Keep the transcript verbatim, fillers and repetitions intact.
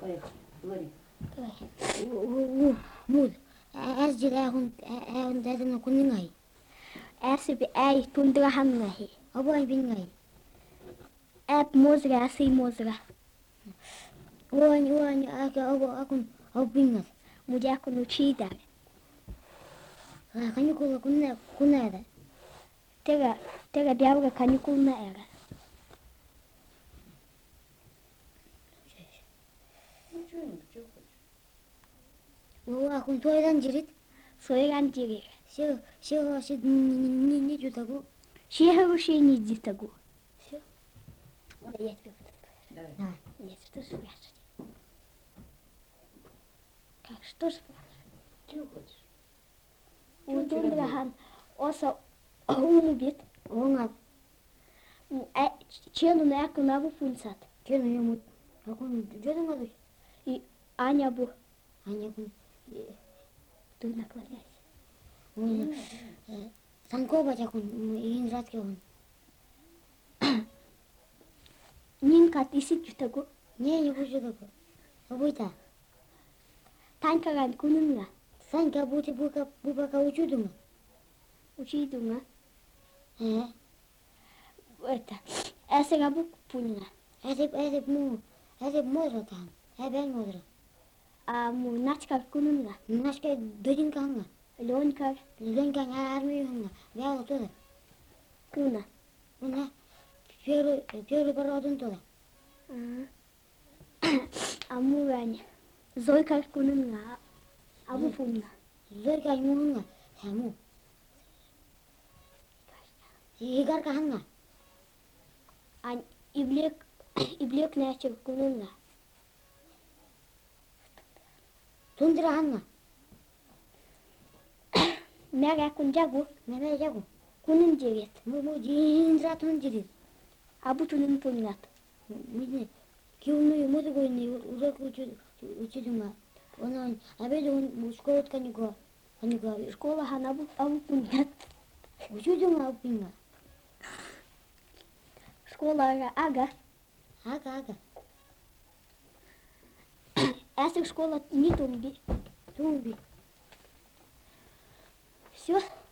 Поехали. Говори. Муд. Аз жирахун аун дадана куннgai. Äsipi äi tundra hangahi. Aboi bingai. Äp mosra asi mosra. Uani uani aka abo akun abingas. Mujakun uchidar. Kanikula kunna kunada. Tega tega diabra kanikulna era. Ну, что-нибудь, что хочешь. Ну, акун тойдан жирит. Soiran jiri. Се се се не не jutagу. Шехару шени дитагу. Все. Да я тебе буду. Давай. Да. Нет, что спрашивать? Как, что спрашивать? Что хочешь? У Тундрахан оса умубит. Онга Чену на яку наву фунсат. кену ямут. Акун жодан гаду. И Аня бу. Аня кун. Ты наклоняйся. Он Санкова jakun ин ратке он. Нинка тисит jutagу. Не не буду такой. Абуйта. Танкаран кунунга. Санька бути бука бука учудума. Учидунга. Э. Это. Эсера бу пунга. Эсеп эсеп му. Эсеп мозра там. Эбен мозра. А му начкар кунунга. Нашка додин канга. Лёнкар Ленка армию ханга. Вяла туда. куна. Она первый первый породен туда. А му Аня. Зойкар кунунга. Абу фунга. Зойка ему ханга. Саму. Игар ханга. Ань иблек иблек начал кунунга. Тундра ханга. Мяга кунжагу. Меме жагу. Кунун жегет. Му му жиндра тунжири. Абу тунун пунгат. Мидне. Киуну мозгу не урок учу учудума. Он абеде он школа тканиго. Аниго Школа хан абу абу пунгат. учудума апинга. Школа ага ага. Ага ага. Эсер школа не тумби. Тумби. Все.